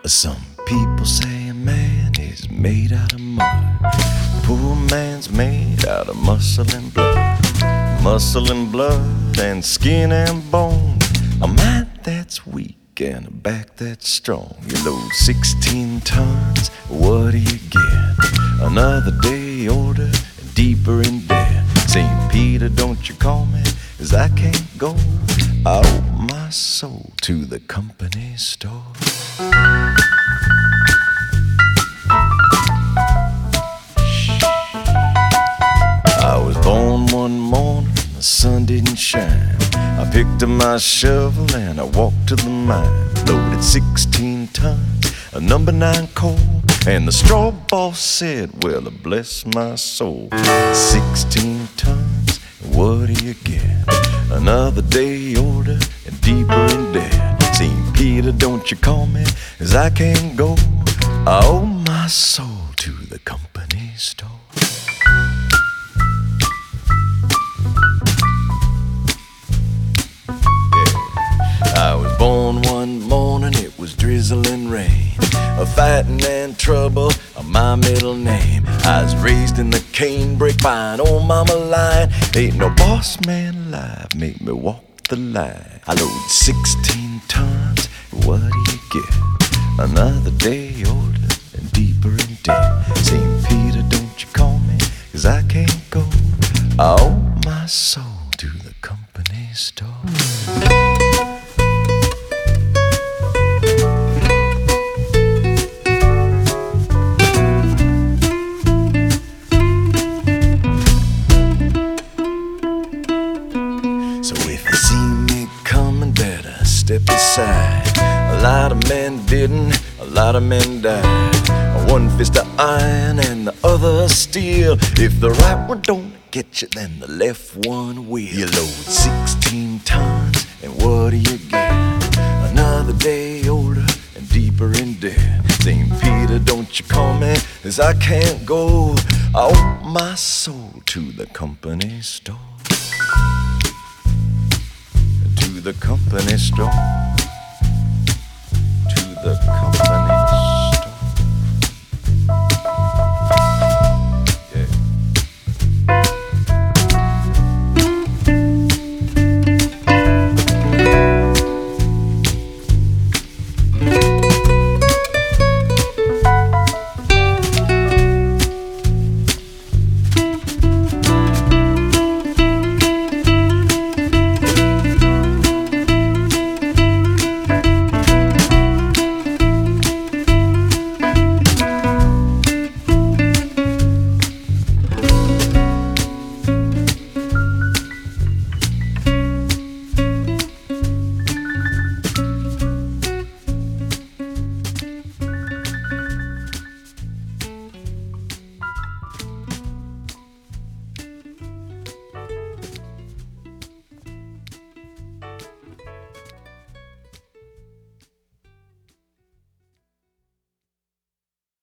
Some people say a man is made out of mud. Poor man's made out of muscle and blood. Muscle and blood and skin and bone. A mind that's weak and a back that's strong. You load 16 tons, what do you get? Another day older and deeper in debt. St. Peter, don't you call me, 'cause I can't go. I owe my soul to the company store. I was born one morning, the sun didn't shine. I picked up my shovel and I walked to the mine. Loaded 16 tons of number 9 coal. And the straw boss said, well, bless my soul. 16 tons, what do you get? Another day older and deeper in debt. St. Peter, don't you call me, 'cause I can't go. I owe my soul to the company store. I was born one morning, it was drizzling rain. A fighting and trouble are my middle name. I was raised in the canebrake by an old mama lion. Ain't no boss man alive, make me walk the line. I load 16 tons, what do you get? Another day older and deeper in debt. St. Peter, don't you call me, 'cause I can't go. I owe my soul to the company store. So if you see me coming, better step aside. A lot of men didn't, a lot of men died. One fist of iron and the other steel. If the right one don't get you, then the left one will. You load 16 tons, and what do you get? Another day older and deeper in debt. St. Peter, don't you call me, 'cause I can't go. I owe my soul to the company store. To the company store. To the company